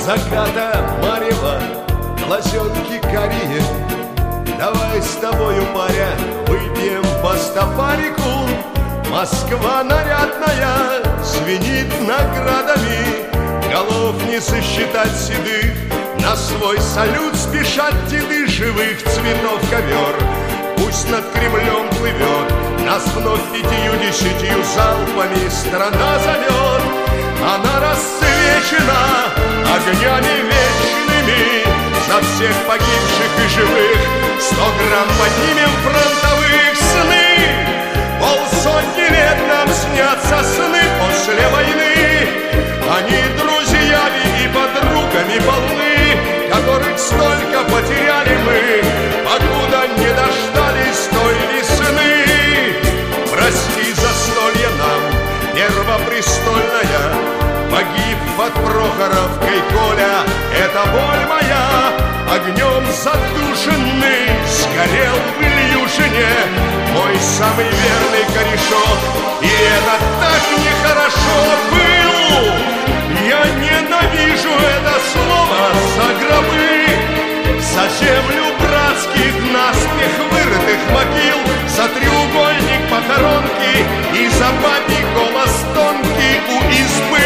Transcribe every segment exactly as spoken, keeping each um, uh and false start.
заката марева, глазенки карие. Давай с тобою, паря, выпьем по стопарику. Москва нарядная звенит наградами, голов не сосчитать седых, на свой салют спешат деды. Живых цветов ковер пусть над Кремлем плывет, нас вновь пятью-десятью залпами страна зовет. Она расцвечена огнями вечными, за всех погибших и живых сто грамм поднимем фронтовых. Сны полсотни лет нам снятся, сны после войны. Они друзьями и подругами полны, которых столько потеряли мы, покуда не дождались той весны. Прости застолье нам, первопрестольная, погиб под Прохоровкой Коля, это боль моя. Огнем задушенный сгорел в Ильюшине мой самый верный корешок, и это так нехорошо. Был, я ненавижу это слово, за гробы, за землю братских наспех вырытых могил, за треугольник похоронки и за бабий голос тонкий у избы.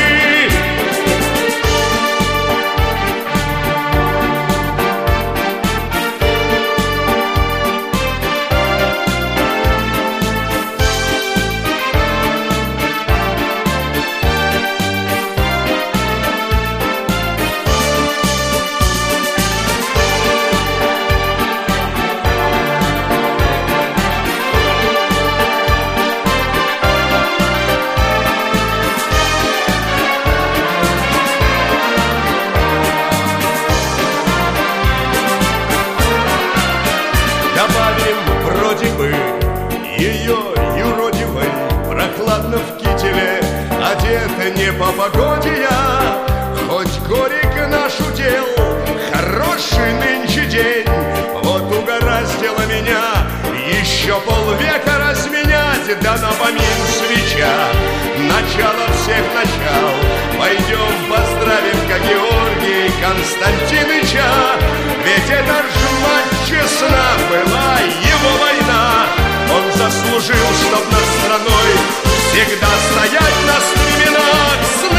Вроде бы ее юродивой, прохладно в кителе, одета не по погоде я. Хоть горек наш удел, хороший нынче день, вот угораздило меня еще полвека разменять, да на помин свеча, начало всех начал. Пойдем поздравим, как Георгий Константиныча, ведь это ж мать честна была его война. Он заслужил, чтоб над страной всегда стоять на стременах.